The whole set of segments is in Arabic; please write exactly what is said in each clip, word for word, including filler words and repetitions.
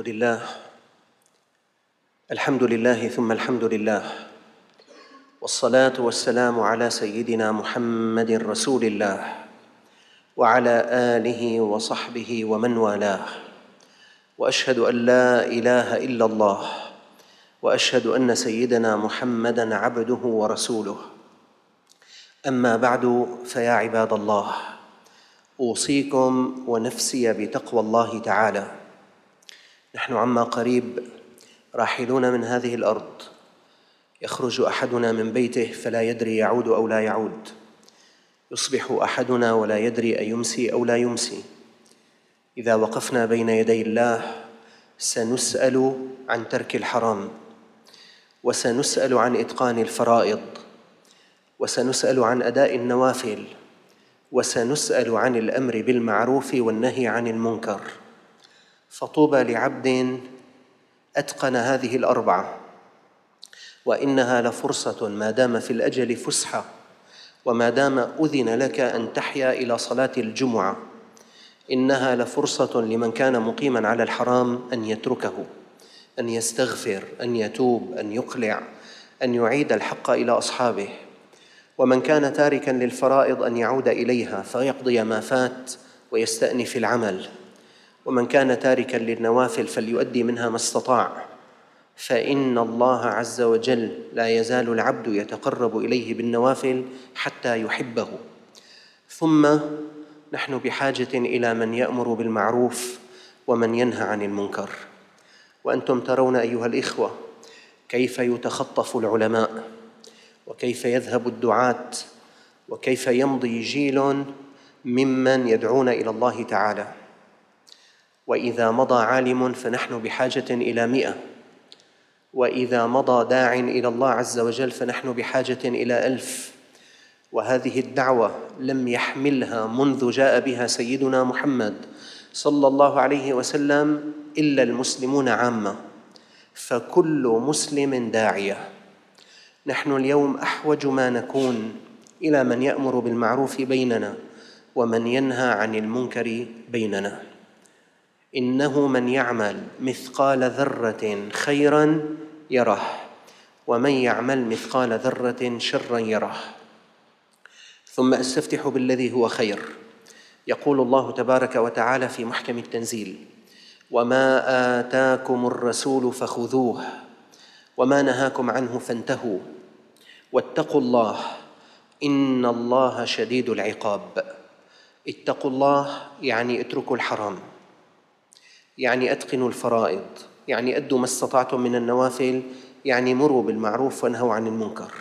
الحمد لله الحمد لله ثم الحمد لله، والصلاة والسلام على سيدنا محمد رسول الله وعلى آله وصحبه ومن والاه، وأشهد أن لا إله إلا الله، وأشهد أن سيدنا محمدًا عبده ورسوله. أما بعد، فيا عباد الله، أوصيكم ونفسي بتقوى الله تعالى. نحن عما قريب راحلون من هذه الأرض، يخرج أحدنا من بيته فلا يدري يعود أو لا يعود، يصبح أحدنا ولا يدري أيمسي أو لا يمسي. إذا وقفنا بين يدي الله سنسأل عن ترك الحرام، وسنسأل عن إتقان الفرائض، وسنسأل عن أداء النوافل، وسنسأل عن الأمر بالمعروف والنهي عن المنكر. فطوبى لعبد أتقن هذه الأربعة، وإنها لفرصة ما دام في الأجل فسحة، وما دام أذن لك أن تحيا إلى صلاة الجمعة، إنها لفرصة لمن كان مقيماً على الحرام أن يتركه، أن يستغفر، أن يتوب، أن يقلع، أن يعيد الحق إلى أصحابه. ومن كان تاركاً للفرائض أن يعود إليها فيقضي ما فات ويستأنف العمل. ومن كان تاركاً للنوافل فليؤدي منها ما استطاع، فإن الله عز وجل لا يزال العبد يتقرب إليه بالنوافل حتى يحبه. ثم نحن بحاجة إلى من يأمر بالمعروف ومن ينهى عن المنكر. وأنتم ترون أيها الإخوة كيف يتخطف العلماء، وكيف يذهب الدعاة، وكيف يمضي جيل ممن يدعون إلى الله تعالى. وإذا مضى عالم فنحن بحاجة إلى مئة، وإذا مضى داع إلى الله عز وجل فنحن بحاجة إلى ألف. وهذه الدعوة لم يحملها منذ جاء بها سيدنا محمد صلى الله عليه وسلم إلا المسلمون عامة، فكل مسلم داعية. نحن اليوم أحوج ما نكون إلى من يأمر بالمعروف بيننا ومن ينهى عن المنكر بيننا. إنه من يعمل مثقال ذرة خيراً يره، ومن يعمل مثقال ذرة شراً يره. ثم أستفتح بالذي هو خير. يقول الله تبارك وتعالى في محكم التنزيل: وما آتاكم الرسول فخذوه وما نهاكم عنه فانتهوا واتقوا الله إن الله شديد العقاب. اتقوا الله يعني اتركوا الحرام، يعني أتقنوا الفرائض، يعني أدوا ما استطعتم من النوافل، يعني مروا بالمعروف وانهوا عن المنكر.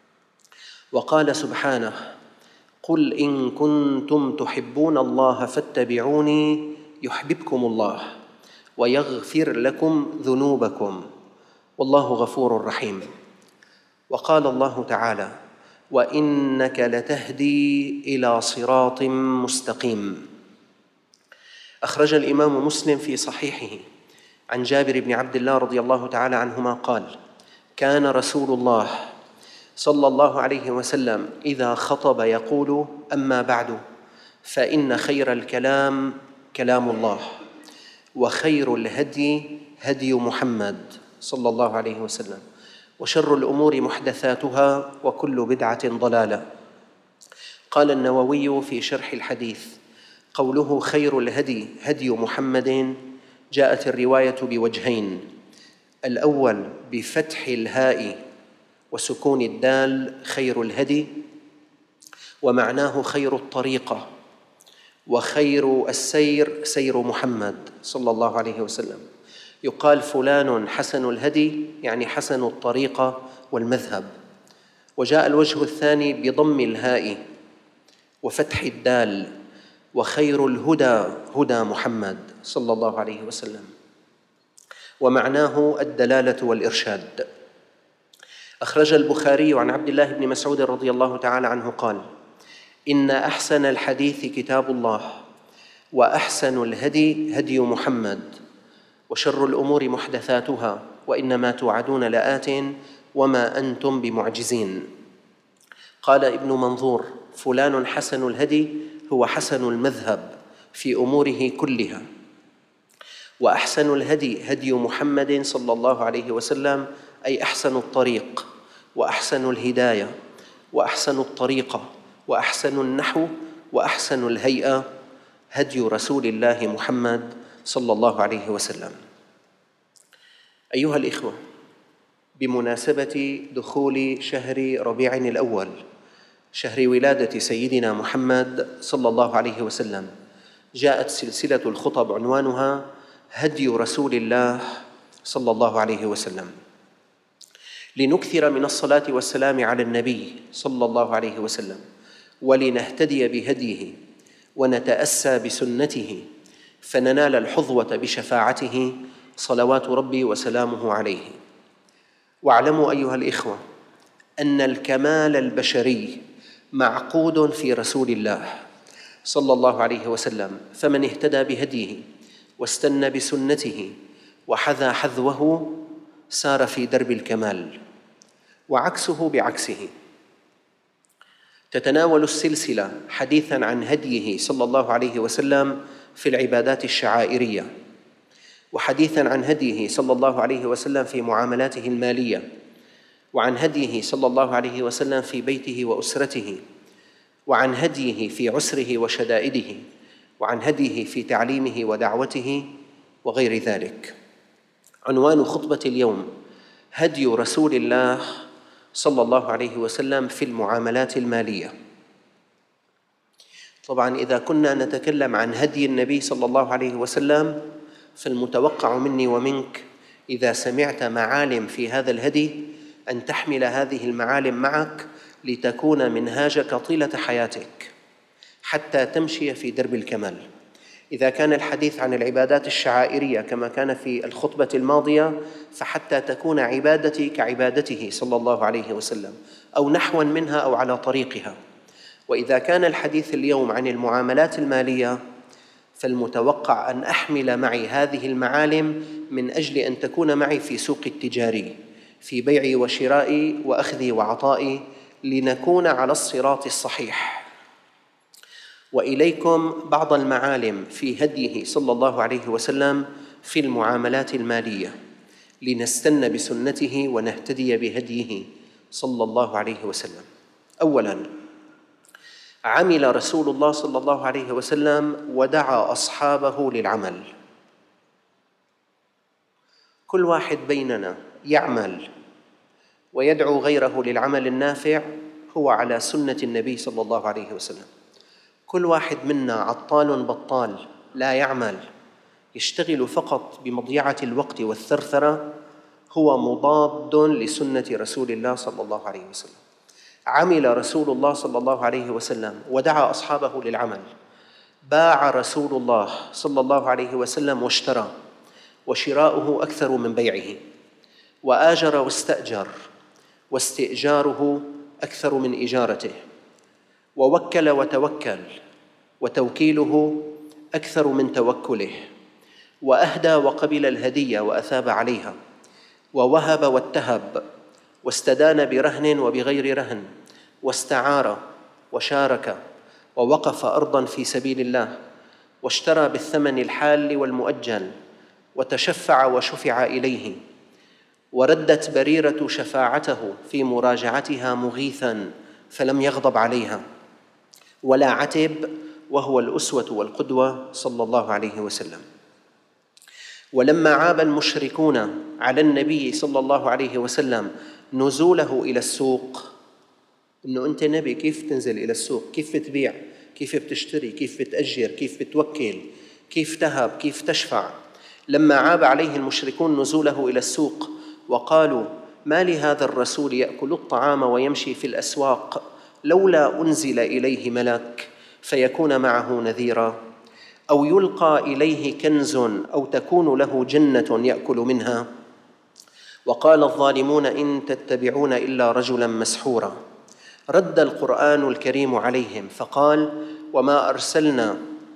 وقال سبحانه: قل إن كنتم تحبون الله فاتبعوني يحببكم الله ويغفر لكم ذنوبكم والله غفور رحيم. وقال الله تعالى: وإنك لتهدي إلى صراط مستقيم. أخرج الإمام مسلم في صحيحه عن جابر بن عبد الله رضي الله تعالى عنهما قال: كان رسول الله صلى الله عليه وسلم إذا خطب يقول: أما بعد، فإن خير الكلام كلام الله، وخير الهدي هدي محمد صلى الله عليه وسلم، وشر الأمور محدثاتها، وكل بدعة ضلالة. قال النووي في شرح الحديث: قوله خير الهدي هدي محمد جاءت الرواية بوجهين: الأول بفتح الهاء وسكون الدال خير الهدي، ومعناه خير الطريقة، وخير السير سير محمد صلى الله عليه وسلم. يقال فلان حسن الهدي يعني حسن الطريقة والمذهب. وجاء الوجه الثاني بضم الهاء وفتح الدال: وخير الهدى هدى محمد صلى الله عليه وسلم، ومعناه الدلالة والإرشاد. أخرج البخاري عن عبد الله بن مسعود رضي الله تعالى عنه قال: إن أحسن الحديث كتاب الله، وأحسن الهدي هدي محمد، وشر الأمور محدثاتها، وإنما توعدون لآت وما أنتم بمعجزين. قال ابن منظور: فلان حسن الهدي هو حسن المذهب في أموره كلها. وأحسن الهدي هدي محمد صلى الله عليه وسلم، أي أحسن الطريق وأحسن الهداية وأحسن الطريقة وأحسن النحو وأحسن الهيئة هدي رسول الله محمد صلى الله عليه وسلم. أيها الإخوة، بمناسبة دخول شهر ربيع الأول، شهر ولادة سيدنا محمد صلى الله عليه وسلم، جاءت سلسلة الخطب عنوانها هدي رسول الله صلى الله عليه وسلم، لنكثر من الصلاة والسلام على النبي صلى الله عليه وسلم، ولنهتدي بهديه ونتأسى بسنته، فننال الحظوة بشفاعته صلوات ربي وسلامه عليه. واعلموا أيها الإخوة أن الكمال البشري معقود في رسول الله صلى الله عليه وسلم، فمن اهتدى بهديه واستنى بسنته وحذا حذوه سار في درب الكمال، وعكسه بعكسه. تتناول السلسلة حديثاً عن هديه صلى الله عليه وسلم في العبادات الشعائرية، وحديثاً عن هديه صلى الله عليه وسلم في معاملاته المالية، وعن هديه صلى الله عليه وسلم في بيته وأسرته، وعن هديه في عسره وشدائده، وعن هديه في تعليمه ودعوته وغير ذلك. عنوان خطبة اليوم هدي رسول الله صلى الله عليه وسلم في المعاملات المالية. طبعاً إذا كنا نتكلم عن هدي النبي صلى الله عليه وسلم، فالمتوقع مني ومنك إذا سمعت معالم في هذا الهدي أن تحمل هذه المعالم معك لتكون منهاجك طيلة حياتك حتى تمشي في درب الكمال. إذا كان الحديث عن العبادات الشعائرية كما كان في الخطبة الماضية، فحتى تكون عبادتي كعبادته صلى الله عليه وسلم أو نحوا منها أو على طريقها. وإذا كان الحديث اليوم عن المعاملات المالية، فالمتوقع أن أحمل معي هذه المعالم من أجل أن تكون معي في سوق التجاري، في بيعي وشرائي وأخذي وعطائي، لنكون على الصراط الصحيح. وإليكم بعض المعالم في هديه صلى الله عليه وسلم في المعاملات المالية، لنستن بسنته ونهتدي بهديه صلى الله عليه وسلم. أولاً، عمل رسول الله صلى الله عليه وسلم ودعا أصحابه للعمل. كل واحد بيننا يعمل ويدعو غيره للعمل النافع هو على سنة النبي صلى الله عليه وسلم. كل واحد منا عطال بطال لا يعمل، يشتغل فقط بمضيعة الوقت والثرثرة، هو مضاد لسنة رسول الله صلى الله عليه وسلم. عمل رسول الله صلى الله عليه وسلم ودعا أصحابه للعمل. باع رسول الله صلى الله عليه وسلم واشترى، وشراؤه أكثر من بيعه، وآجر واستأجر، واستئجاره أكثر من إجارته، ووكل وتوكل، وتوكيله أكثر من توكله، وأهدى وقبل الهدية وأثاب عليها، ووهب واتهب، واستدان برهن وبغير رهن، واستعار وشارك، ووقف أرضاً في سبيل الله، واشترى بالثمن الحال والمؤجل، وتشفع وشفع إليه، وردت بريرة شفاعته في مراجعتها مغيثاً فلم يغضب عليها ولا عتب، وهو الأسوة والقدوة صلى الله عليه وسلم. ولما عاب المشركون على النبي صلى الله عليه وسلم نزوله إلى السوق، إنه أنت نبي كيف تنزل إلى السوق، كيف بتبيع، كيف بتشتري، كيف بتأجر، كيف بتوكل، كيف تهب، كيف تشفع. لما عاب عليه المشركون نزوله إلى السوق وقالوا ما لهذا الرسول يأكل الطعام ويمشي في الأسواق، لولا أنزل إليه ملك فيكون معه نذيرا، أو يلقى إليه كنز أو تكون له جنة يأكل منها. وقال الظالمون إن تتبعون إلا رجلا مسحورا. رد القرآن الكريم عليهم فقال وما أرسلنا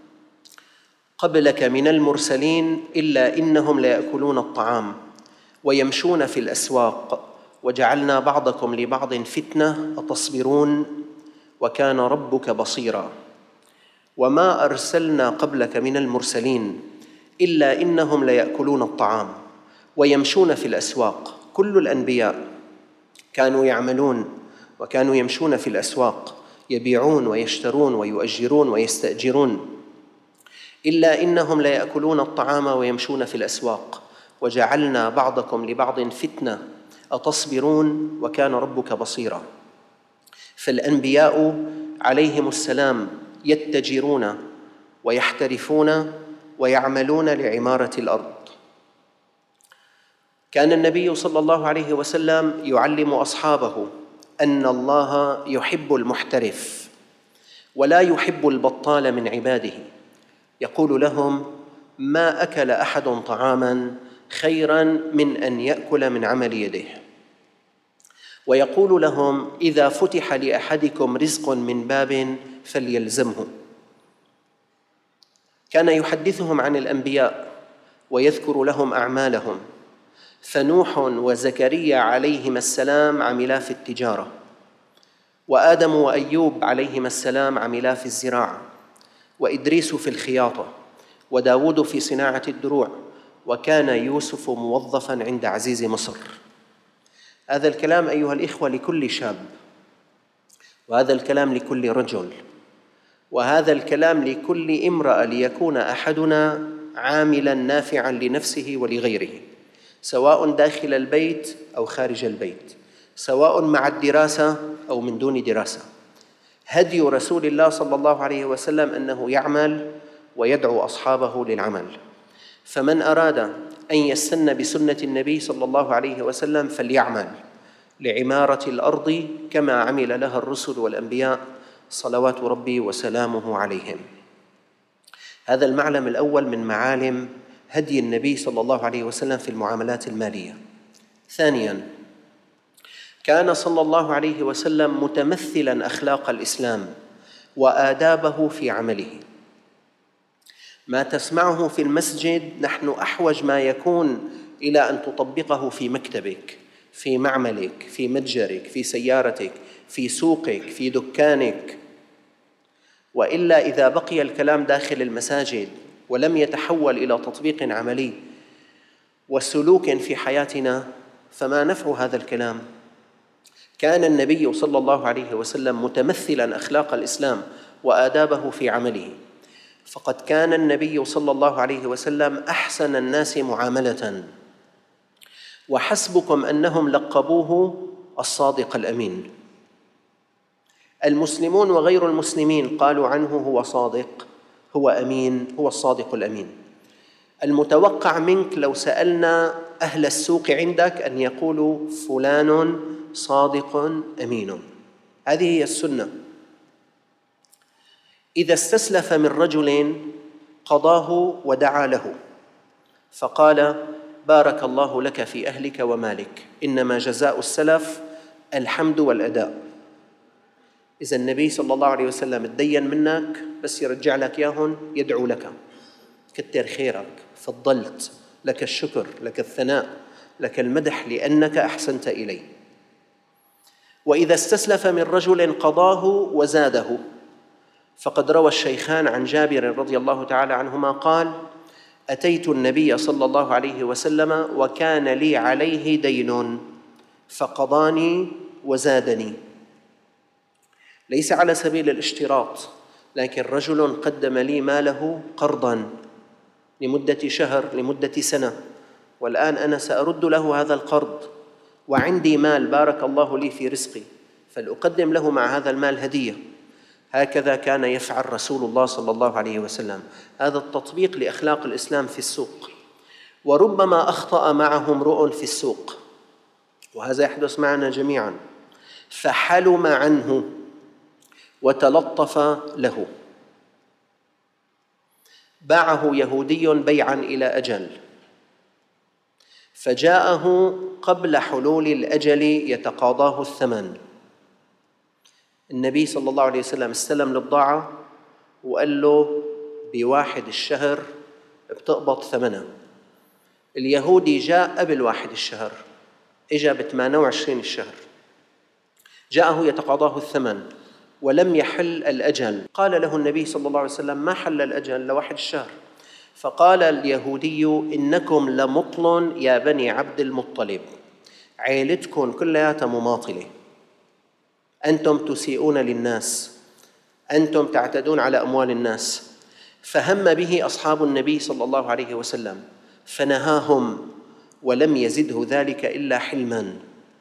قبلك من المرسلين إلا إنهم ليأكلون الطعام ويمشون في الأسواق وجعلنا بعضكم لبعض فتنة أتصبرون وكان ربك بصيرا. وما أرسلنا قبلك من المرسلين إلا إنهم ليأكلون الطعام ويمشون في الأسواق. كل الأنبياء كانوا يعملون وكانوا يمشون في الأسواق، يبيعون ويشترون ويؤجرون ويستأجرون، إلا إنهم ليأكلون الطعام ويمشون في الأسواق. وجعلنا بعضكم لبعض فتنة أتصبرون وكان ربك بصيرا. فالأنبياء عليهم السلام يتجرون ويحترفون ويعملون لعمارة الأرض. كان النبي صلى الله عليه وسلم يعلم أصحابه أن الله يحب المحترف ولا يحب البطال من عباده. يقول لهم: ما أكل أحد طعاماً خيراً من أن يأكل من عمل يده. ويقول لهم: إذا فتح لأحدكم رزق من باب فليلزمه. كان يحدثهم عن الأنبياء ويذكر لهم أعمالهم، فنوح وزكريا عليهما السلام عملا في التجارة، وآدم وأيوب عليهما السلام عملا في الزراعة، وإدريس في الخياطة، وداود في صناعة الدروع، وكان يوسف موظفاً عند عزيز مصر. هذا الكلام أيها الإخوة لكل شاب، وهذا الكلام لكل رجل، وهذا الكلام لكل امرأة، ليكون أحدنا عاملاً نافعاً لنفسه ولغيره، سواء داخل البيت أو خارج البيت، سواء مع الدراسة أو من دون دراسة. هدي رسول الله صلى الله عليه وسلم أنه يعمل ويدعو أصحابه للعمل. فمن أراد أن يستن بسنة النبي صلى الله عليه وسلم فليعمل لعمارة الأرض كما عمل لها الرسل والأنبياء صلوات ربي وسلامه عليهم. هذا المعلم الأول من معالم هدي النبي صلى الله عليه وسلم في المعاملات المالية. ثانياً، كان صلى الله عليه وسلم متمثلاً أخلاق الإسلام وآدابه في عمله. ما تسمعه في المسجد نحن أحوج ما يكون إلى أن تطبقه في مكتبك، في معملك، في متجرك، في سيارتك، في سوقك، في دكانك. وإلا إذا بقي الكلام داخل المساجد ولم يتحول إلى تطبيق عملي وسلوك في حياتنا فما نفع هذا الكلام؟ كان النبي صلى الله عليه وسلم متمثلاً أخلاق الإسلام وآدابه في عمله، فقد كان النبي صلى الله عليه وسلم أحسن الناس معاملة، وحسبكم أنهم لقبوه الصادق الأمين. المسلمون وغير المسلمين قالوا عنه هو صادق، هو أمين، هو الصادق الأمين. المتوقع منك لو سألنا أهل السوق عندك أن يقولوا فلان صادق أمين. هذه هي السنة. إذا استسلف من رجل قضاه ودعا له فقال: بارك الله لك في أهلك ومالك، إنما جزاء السلف الحمد والأداء. إذا النبي صلى الله عليه وسلم تدين منك بس يرجع لك ياهن يدعو لك: كتر خيرك، فضلت، لك الشكر، لك الثناء، لك المدح لأنك أحسنت إليه. وإذا استسلف من رجل قضاه وزاده، فقد روى الشيخان عن جابر رضي الله تعالى عنهما قال: أتيت النبي صلى الله عليه وسلم وكان لي عليه دين فقضاني وزادني. ليس على سبيل الاشتراط، لكن رجل قدم لي ماله قرضاً لمدة شهر، لمدة سنة، والآن أنا سأرد له هذا القرض وعندي مال بارك الله لي في رزقي، فلأقدم له مع هذا المال هدية. هكذا كان يفعل رسول الله صلى الله عليه وسلم. هذا التطبيق لأخلاق الإسلام في السوق. وربما أخطأ معه امرؤ في السوق، وهذا يحدث معنا جميعاً، فحلم عنه وتلطف له. باعه يهودي بيعاً إلى أجل، فجاءه قبل حلول الأجل يتقاضاه الثمن. النبي صلى الله عليه وسلم استلم البضاعة وقال له: بواحد الشهر بتقبض ثمنها. اليهودي جاء قبل واحد الشهر، إجا بثمانية وعشرين الشهر، جاءه يتقاضاه الثمن ولم يحل الأجل. قال له النبي صلى الله عليه وسلم: ما حل الأجل لواحد الشهر؟ فقال اليهودي: إنكم لمطل يا بني عبد المطلب، عيلتكم كلها مماطلة، أنتم تسيئون للناس، أنتم تعتدون على أموال الناس. فهم به أصحاب النبي صلى الله عليه وسلم فنهاهم، ولم يزده ذلك إلا حلما.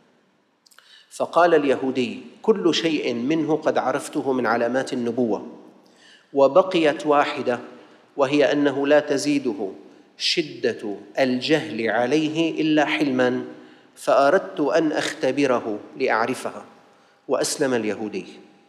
فقال اليهودي: كل شيء منه قد عرفته من علامات النبوة، وبقيت واحدة، وهي أنه لا تزيده شدة الجهل عليه إلا حلما، فأردت أن أختبره لأعرفها. وأسلم اليهودي.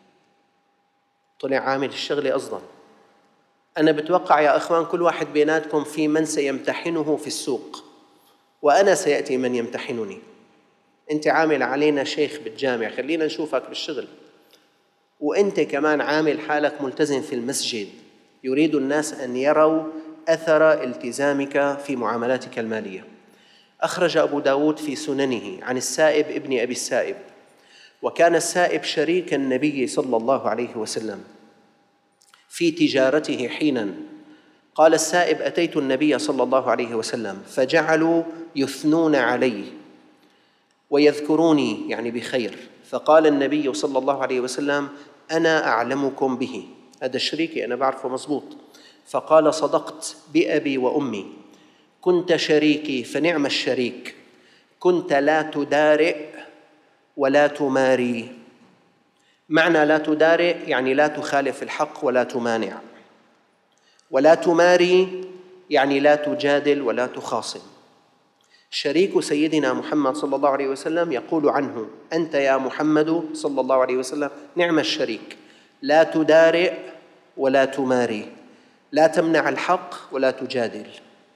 طلع عامل الشغلة أصلاً. أنا بتوقع يا أخوان كل واحد بيناتكم في من سيمتحنه في السوق، وأنا سيأتي من يمتحنني. أنت عامل علينا شيخ بالجامع، خلينا نشوفك بالشغل. وأنت كمان عامل حالك ملتزم في المسجد، يريد الناس أن يروا أثر التزامك في معاملاتك المالية. أخرج أبو داود في سننه عن السائب ابن أبي السائب، وكان السائب شريك النبي صلى الله عليه وسلم في تجارته حيناً. قال السائب: أتيت النبي صلى الله عليه وسلم فجعلوا يثنون عليه ويذكروني يعني بخير، فقال النبي صلى الله عليه وسلم: أنا أعلمكم به، هذا شريكي أنا بعرفه مزبوط. فقال: صدقت بأبي وأمي، كنت شريكي فنعم الشريك، كنت لا تدارئ ولا تماري. معنى لا تدارئ يعني لا تخالف الحق ولا تمانع، ولا تماري يعني لا تجادل ولا تخاصم. شريك سيدنا محمد صلى الله عليه وسلم يقول عنه: أنت يا محمد صلى الله عليه وسلم نعم الشريك، لا تدارئ ولا تماري، لا تمنع الحق ولا تجادل.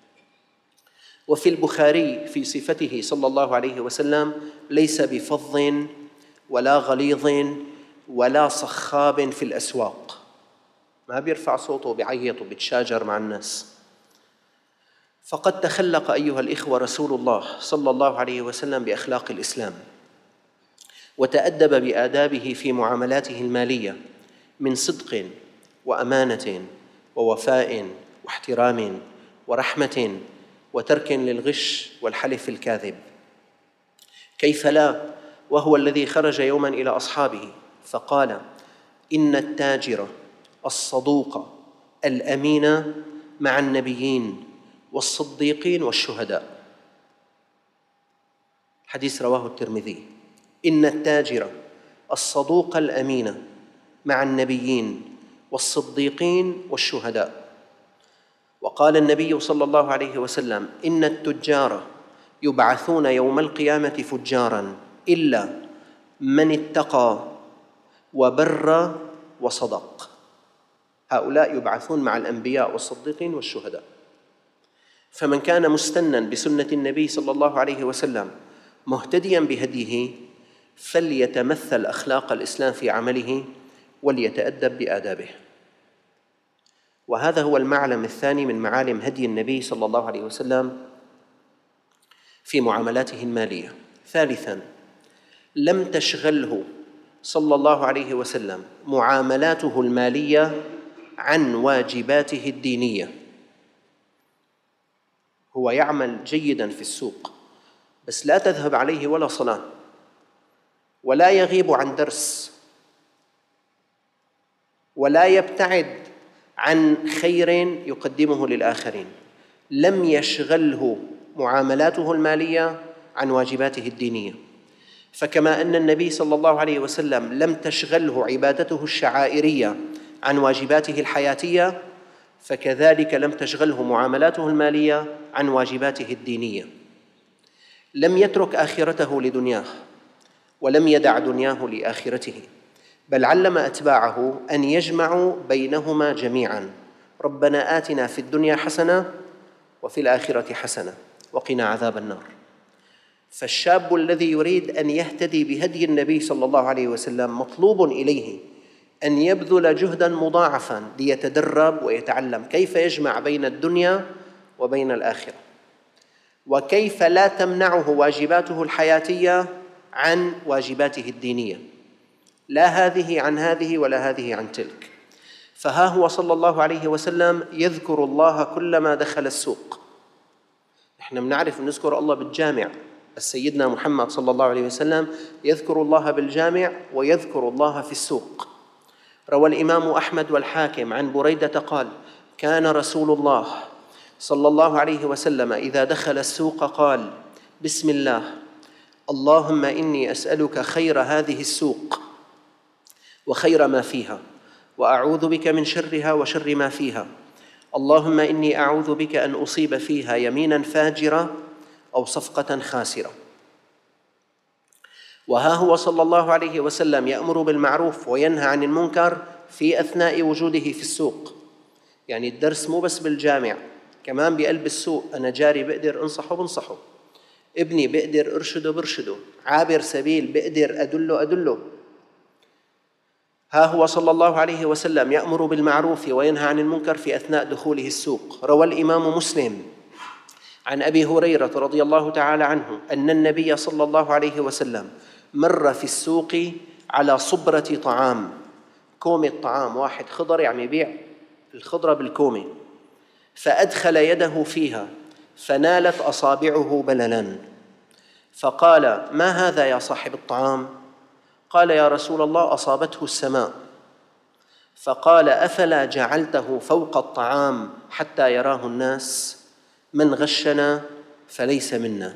وفي البخاري في صفته صلى الله عليه وسلم: ليس بفظ ولا غليظ ولا صخاب في الأسواق، ما بيرفع صوته وبيعيط وبيتشاجر مع الناس. فقد تخلق أيها الإخوة رسول الله صلى الله عليه وسلم بأخلاق الإسلام، وتأدب بآدابه في معاملاته المالية من صدق وأمانة ووفاء واحترام ورحمة وترك للغش والحلف الكاذب. كيف لا وهو الذي خرج يوما إلى أصحابه فقال: إن التاجر الصدوق الأمين مع النبيين والصديقين والشهداء. حديث رواه الترمذي. إن التاجر الصدوق الأمين مع النبيين والصديقين والشهداء. وقال النبي صلى الله عليه وسلم: إن التجار يبعثون يوم القيامة فجاراً إلا من اتقى وبر وصدق. هؤلاء يبعثون مع الأنبياء والصديقين والشهداء. فمن كان مستناً بسنة النبي صلى الله عليه وسلم مهتدياً بهديه فليتمثل أخلاق الإسلام في عمله وليتأدب بآدابه. وهذا هو المعلم الثاني من معالم هدي النبي صلى الله عليه وسلم في معاملاته المالية. ثالثاً، لم تشغله صلى الله عليه وسلم معاملاته المالية عن واجباته الدينية. هو يعمل جيداً في السوق، بس لا تذهب عليه ولا صلاة، ولا يغيب عن درس، ولا يبتعد عن خير يقدمه للآخرين. لم يشغله معاملاته المالية عن واجباته الدينية. فكما أن النبي صلى الله عليه وسلم لم تشغله عبادته الشعائرية عن واجباته الحياتية، فكذلك لم تشغله معاملاته المالية عن واجباته الدينية. لم يترك آخرته لدنياه، ولم يدع دنياه لآخرته، بل علم أتباعه أن يجمعوا بينهما جميعاً. ربنا آتنا في الدنيا حسنة وفي الآخرة حسنة وقنا عذاب النار. فالشاب الذي يريد أن يهتدي بهدي النبي صلى الله عليه وسلم مطلوب إليه أن يبذل جهداً مضاعفاً ليتدرب ويتعلم كيف يجمع بين الدنيا وبين الآخرة، وكيف لا تمنعه واجباته الحياتية عن واجباته الدينية، لا هذه عن هذه ولا هذه عن تلك. فها هو صلى الله عليه وسلم يذكر الله كلما دخل السوق. نحن بنعرف نذكر الله بالجامع، بس سيدنا محمد صلى الله عليه وسلم يذكر الله بالجامع ويذكر الله في السوق. روى الإمام أحمد والحاكم عن بريدة قال: كان رسول الله صلى الله عليه وسلم إذا دخل السوق قال: بسم الله، اللهم إني أسألك خير هذه السوق وخير ما فيها، وأعوذ بك من شرها وشر ما فيها، اللهم إني أعوذ بك أن أصيب فيها يمينا فاجرة أو صفقة خاسرة. وها هو صلى الله عليه وسلم يأمر بالمعروف وينهى عن المنكر في أثناء وجوده في السوق. يعني الدرس مو بس بالجامع، كمان بقلب السوق. أنا جاري بقدر أنصحه بنصحه، ابني بقدر أرشده برشده، عابر سبيل بقدر أدله أدله. ها هو صلى الله عليه وسلم يأمر بالمعروف وينهى عن المنكر في أثناء دخوله السوق. روى الإمام مسلم عن أبي هريرة رضي الله تعالى عنه أن النبي صلى الله عليه وسلم مر في السوق على صبرة طعام، كومة طعام، واحد خضر يعني يبيع الخضرة بالكومة، فأدخل يده فيها فنالت أصابعه بللا، فقال: ما هذا يا صاحب الطعام؟ قال: يا رسول الله أصابته السماء. فقال: أفلا جعلته فوق الطعام حتى يراه الناس؟ من غشنا فليس منا.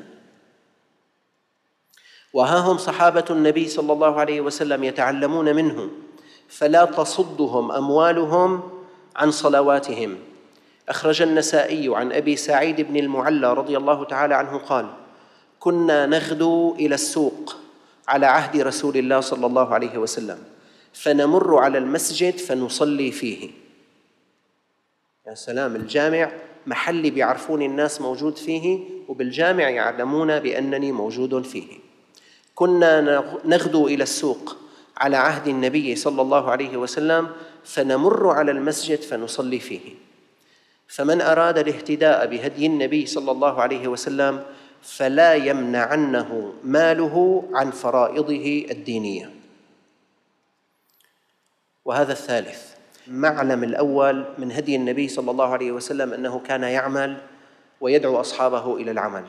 وها هم صحابة النبي صلى الله عليه وسلم يتعلمون منه، فلا تصدهم أموالهم عن صلواتهم. أخرج النسائي عن أبي سعيد بن المعلى رضي الله تعالى عنه قال: كنا نغدو إلى السوق على عهد رسول الله صلى الله عليه وسلم، فنمر على المسجد فنصلي فيه. يا سلام، الجامع محلي بيعرفون الناس موجود فيه، وبالجامع يعلمون بأنني موجود فيه. كنا نغدو إلى السوق على عهد النبي صلى الله عليه وسلم، فنمر على المسجد فنصلي فيه. فمن أراد الاهتداء بهدي النبي صلى الله عليه وسلم فلا يمنعنه ماله عن فرائضه الدينية. وهذا الثالث. المعلم الأول من هدي النبي صلى الله عليه وسلم أنه كان يعمل ويدعو أصحابه إلى العمل.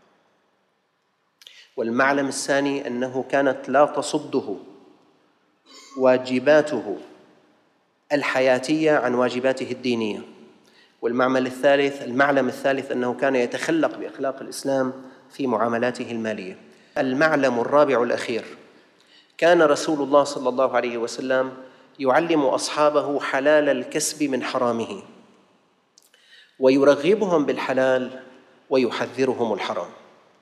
والمعلم الثاني أنه كانت لا تصده واجباته الحياتية عن واجباته الدينية. والمعمل الثالث المعلم الثالث أنه كان يتخلق بأخلاق الإسلام في معاملاته المالية. المعلم الرابع الأخير: كان رسول الله صلى الله عليه وسلم يعلم أصحابه حلال الكسب من حرامه، ويرغبهم بالحلال ويحذرهم الحرام.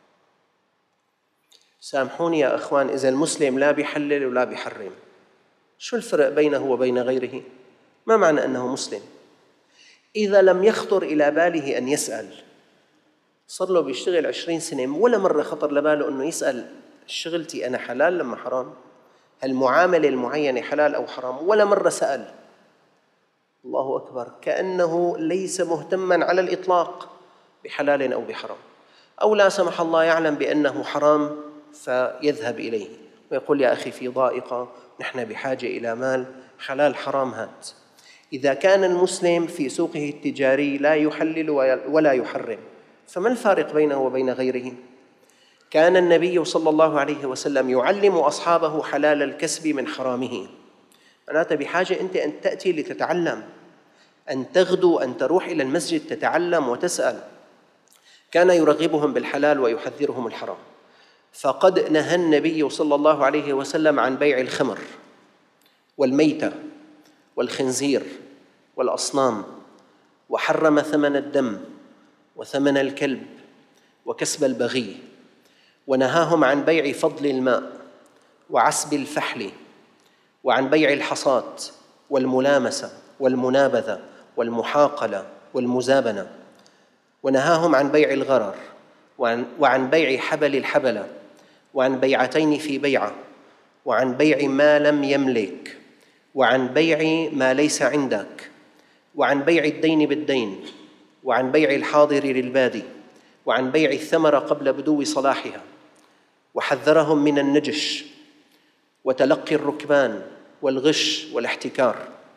سامحوني يا أخوان، إذا المسلم لا بيحلل ولا بيحرم، شو الفرق بينه وبين غيره؟ ما معنى أنه مسلم؟ إذا لم يخطر إلى باله أن يسأل، صار له بيشتغل عشرين سنة ولا مرة خطر لباله أنه يسأل: شغلتي أنا حلال لما حرام؟ هالمعاملة المعينة حلال أو حرام؟ ولا مرة سأل. الله أكبر، كأنه ليس مهتماً على الإطلاق بحلال أو بحرام، أو لا سمح الله يعلم بأنه حرام فيذهب إليه ويقول: يا أخي في ضائقة، نحن بحاجة إلى مال، حلال حرام هات. إذا كان المسلم في سوقه التجاري لا يحلل ولا يحرم، فما الفارق بينه وبين غيره؟ كان النبي صلى الله عليه وسلم يعلم أصحابه حلال الكسب من حرامه. معناته بحاجة أنت أن تأتي لتتعلم، أن تغدو، أن تروح إلى المسجد تتعلم وتسأل. كان يرغبهم بالحلال ويحذرهم الحرام. فقد نهى النبي صلى الله عليه وسلم عن بيع الخمر والميتة والخنزير والأصنام، وحرم ثمن الدم وثمن الكلب وكسب البغي، ونهاهم عن بيع فضل الماء وعسب الفحل، وعن بيع الحصاة والملامسة والمنابذة والمحاقلة والمزابنة، ونهاهم عن بيع الغرر، وعن, وعن بيع حبل الحبلة، وعن بيعتين في بيعة، وعن بيع ما لم يملك، وعن بيع ما ليس عندك، وعن بيع الدين بالدين، وعن بيع الحاضر للبادي، وعن بيع الثمرة قبل بدو صلاحها. وحذرهم من النجش وتلقي الركبان والغش والاحتكار.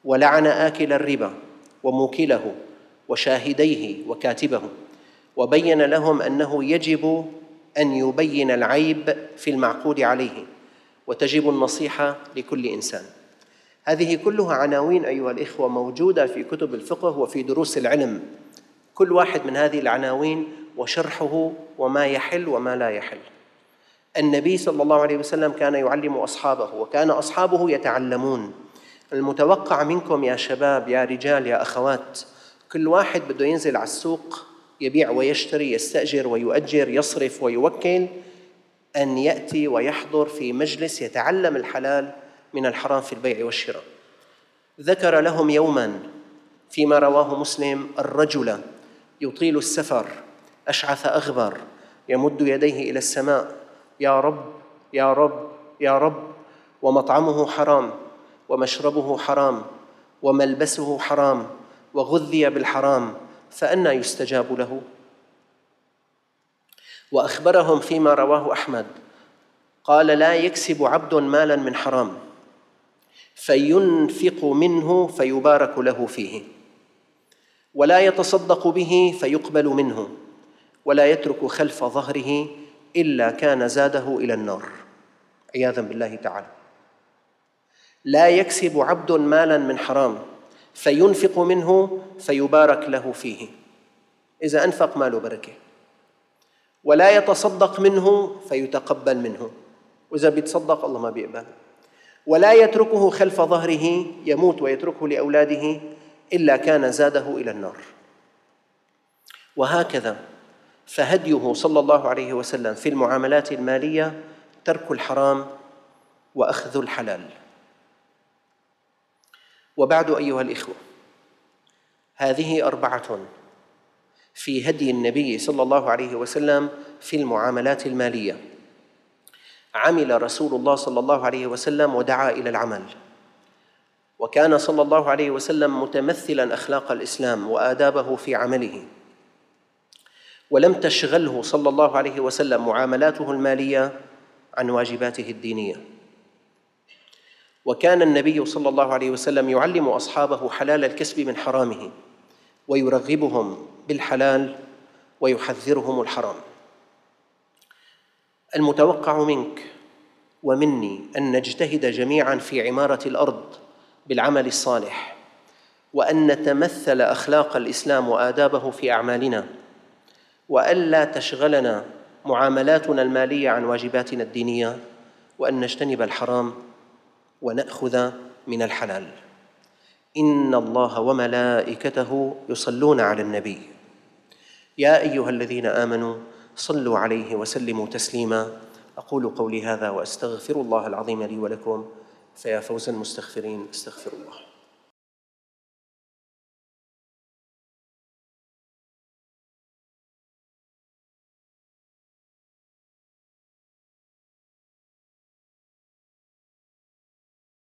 ولعن آكل الربا وموكله وشاهديه وكاتبه، وبين لهم أنه يجب أن يبين العيب في المعقود عليه، وتجب النصيحة لكل إنسان. هذه كلها عناوين أيها الإخوة موجودة في كتب الفقه وفي دروس العلم، كل واحد من هذه العناوين وشرحه وما يحل وما لا يحل. النبي صلى الله عليه وسلم كان يعلم أصحابه وكان أصحابه يتعلمون. المتوقع منكم يا شباب يا رجال يا أخوات، كل واحد بده ينزل على السوق يبيع ويشتري، يستأجر ويؤجر، يصرف ويوكل، أن يأتي ويحضر في مجلس يتعلم الحلال من الحرام في البيع والشراء. ذكر لهم يوما فيما رواه مسلم الرجل يطيل السفر أشعث أغبر يمد يديه إلى السماء: يا رب يا رب يا رب، ومطعمه حرام ومشربه حرام وملبسه حرام وغذي بالحرام، فأنى يستجاب له؟ وأخبرهم فيما رواه أحمد قال: لا يكسب عبد مالا من حرام فينفق منه فيبارك له فيه، ولا يتصدق به فيقبل منه، ولا يترك خلف ظهره إلا كان زاده إلى النار، عياذا بالله تعالى. لا يكسب عبد مالا من حرام فينفق منه فيبارك له فيه، إذا أنفق ماله بركة، ولا يتصدق منه فيتقبل منه، وإذا بيتصدق الله ما بيقبل، ولا يتركه خلف ظهره يموت ويتركه لأولاده إلا كان زاده إلى النار. وهكذا فهديه صلى الله عليه وسلم في المعاملات المالية ترك الحرام وأخذ الحلال. وبعد أيها الإخوة، هذه أربعة في هدي النبي صلى الله عليه وسلم في المعاملات المالية. عمل رسول الله صلى الله عليه وسلم ودعا إلى العمل، وكان صلى الله عليه وسلم متمثلاً أخلاق الإسلام وآدابه في عمله، ولم تشغله صلى الله عليه وسلم معاملاته المالية عن واجباته الدينية. وكان النبي صلى الله عليه وسلم يعلم أصحابه حلال الكسب من حرامه، ويرغبهم بالحلال ويحذرهم الحرام. المتوقع منك ومني أن نجتهد جميعاً في عمارة الأرض بالعمل الصالح، وأن نتمثل أخلاق الإسلام وآدابه في أعمالنا، وألا تشغلنا معاملاتنا المالية عن واجباتنا الدينية، وأن نجتنب الحرام ونأخذ من الحلال. إن الله وملائكته يصلون على النبي يا أيها الذين آمنوا صلوا عليه وسلموا تسليما. أقول قولي هذا وأستغفر الله العظيم لي ولكم، فيا فوز المستغفرين استغفر الله.